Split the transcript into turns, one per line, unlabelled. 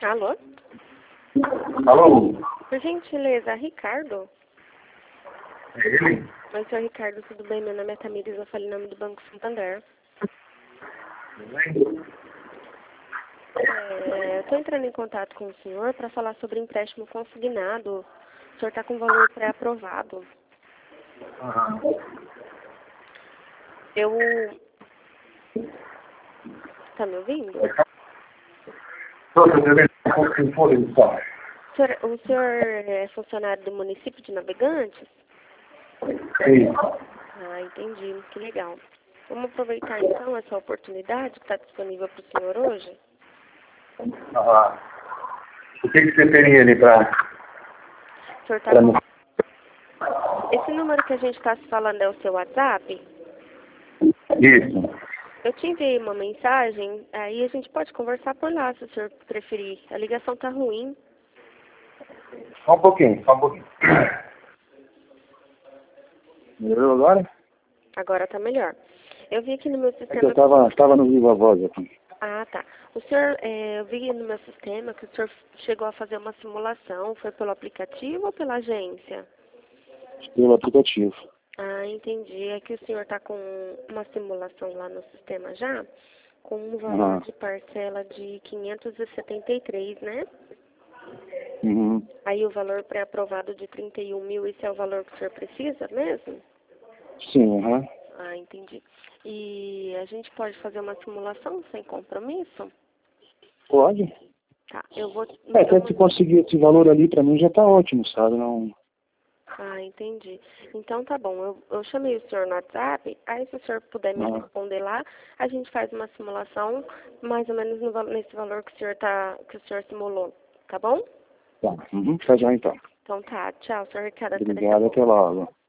Alô?
Alô?
Por gentileza, Ricardo?
É ele?
Oi, senhor Ricardo, tudo bem? Meu nome é Tamires, eu falo em nome do Banco Santander. Estou entrando em contato com o senhor para falar sobre empréstimo consignado. O senhor está com valor pré-aprovado.
Aham.
Tá me ouvindo? O senhor é funcionário do município de Navegantes?
Sim.
Ah, entendi. Que legal. Vamos aproveitar então essa oportunidade que está disponível para o senhor hoje?
Aham. O que você teria ali para...
O senhor tá com... Esse número que a gente está se falando é o seu WhatsApp?
Isso.
Eu te enviei uma mensagem, aí a gente pode conversar por lá, se o senhor preferir. A ligação tá ruim.
Só um pouquinho. Melhorou agora?
Agora tá melhor. Eu vi aqui no meu
É que
sistema...
eu estava no Viva Voz aqui.
Ah, tá. O senhor, eu vi no meu sistema que o senhor chegou a fazer uma simulação. Foi pelo aplicativo ou pela agência?
Pelo aplicativo.
Ah, entendi. É que o senhor tá com uma simulação lá no sistema já, com um valor de parcela de 573, né?
Uhum.
Aí o valor pré-aprovado de 31 mil, esse é o valor que o senhor precisa mesmo?
Sim, aham.
Ah, entendi. E a gente pode fazer uma simulação sem compromisso?
Pode.
Tá, eu vou...
Até se conseguir esse valor ali, para mim já tá ótimo, sabe? Não...
Ah, entendi. Então tá bom, eu chamei o senhor no WhatsApp, aí se o senhor puder me responder lá, a gente faz uma simulação mais ou menos nesse valor que o senhor simulou, tá bom?
Tá. Uhum. Tá já então.
Então tá, tchau, senhor Ricardo, até daqui a
Obrigado,
pouco.
até logo.